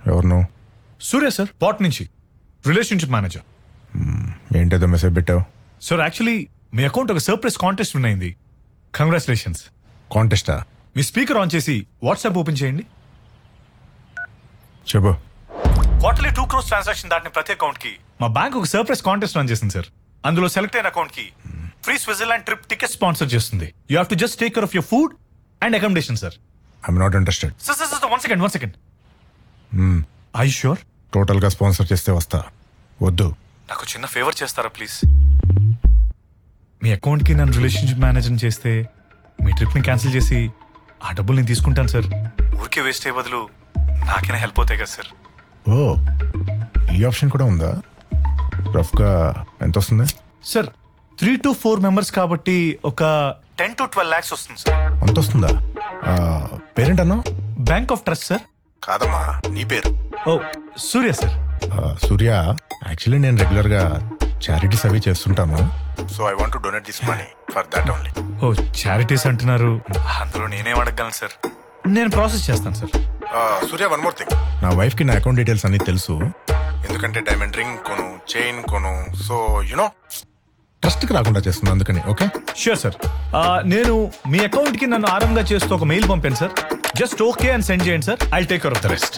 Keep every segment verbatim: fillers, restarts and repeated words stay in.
ఎవరు నువ్వు? సూర్య సార్, పాట్ నుంచి రిలేషన్షిప్ మేనేజర్. ఏంటేదో మెసేజ్ పెట్టావు? సార్ యాక్చువల్లీ మీ అకౌంట్ ఒక సర్ప్రైజ్ కాంటెస్ట్ ఉన్నింది. కంగ్రాచులేషన్స్. కాంటెస్టా? మీ స్పీకర్ ఆన్ చేసి వాట్సాప్ ఓపెన్ చేయండి. చెప్పు. క్వార్టర్లీ టూ క్రోర్స్ ట్రాన్సాక్షన్ దాటిన ప్రతి అకౌంట్ కి మా బ్యాంక్ ఒక సర్ప్రైజ్ కాంటెస్ట్ రన్ చేసింది సార్. అందులో సెలెక్ట్ అయిన అకౌంట్ కి free Switzerland trip ticket sponsor చేస్తుంది. You have to just take care of your food and accommodation sir. I'm not interested. Sir sir sir one second one second I sure? టోటల్గా sponsor చేస్తే వస్తా. వద్దు. నాకు చిన్న favour చేస్తారా please? మీ అకౌంట్కి నన్ను రిలేషన్షిప్ మేనేజర్ చేస్తే మీ ట్రిప్ని క్యాన్సిల్ చేసి ఆ డబ్బులు నేను తీసుకుంటాను సార్. ఊరికే వేస్ట్ అయ్యే బదులు నాకైనా హెల్ప్ అవుతాయి కదా సార్. ఓ, ఈ ఆప్షన్ కూడా ఉందా? రఫ్గా ఎంత వస్తుంది? Sir three two four members కాబట్టి ఒక టెన్ టు ట్వెల్వ్ ల్యాక్స్ వస్తుంది సార్. అంత వస్తుందా? పేరెంట్ అన్నా? Bank of trust sir. కాదమ్మా, నీ పేరు? ఓ సూర్య సార్. సూర్య, యాక్చువల్లీ నేను రెగ్యులర్గా చారిటీస్ అవి చేస్తుంటాను. So I want to donate this money for that only. ఓ చారిటీస్ అంటున్నారు, అందులో నేనేం అడగలను సార్. నేను ప్రాసెస్ చేస్తాను sir. Surya, one more thing. నా వైఫ్కి నా అకౌంట్ డీటెయిల్స్ అన్ని తెలుసు. ఎందుకంటే డైమండ్ రింగ్ కొను, చైన్ కొను. సో యునో ట్రస్ట్కి రాకుండా చేస్తున్నా, అందుకని. Okay sure sir. నేను మీ అకౌంట్కి నన్ను ఆరంగా చేస్తూ ఒక మెయిల్ పంపాను సార్. జస్ట్ ఓకే అని సెండ్ చేయండి sir. I take care of the rest.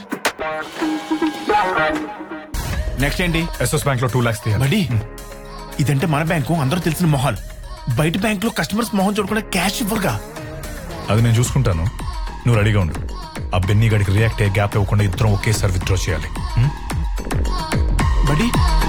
Next ఏంటి? ఎస్ఎస్ బ్యాంక్ లో టూ లాక్స్ తీయాలి. బడి, ఇదంటే మన బ్యాంకు, అందరూ తెలిసిన మొహాలు. బయట బ్యాంక్ లో కస్టమర్స్ మొహం చూడకుండా క్యాష్ ఇవ్వరుగా. అది నేను చూసుకుంటాను, నువ్వు రెడీగా ఉండు. ఆ బెన్నీ గడికి రియాక్ట్ అయ్యే గ్యాప్ ఇవ్వకుండా ఇద్దరం ఒకేసారి విత్డ్రా చేయాలి. బడి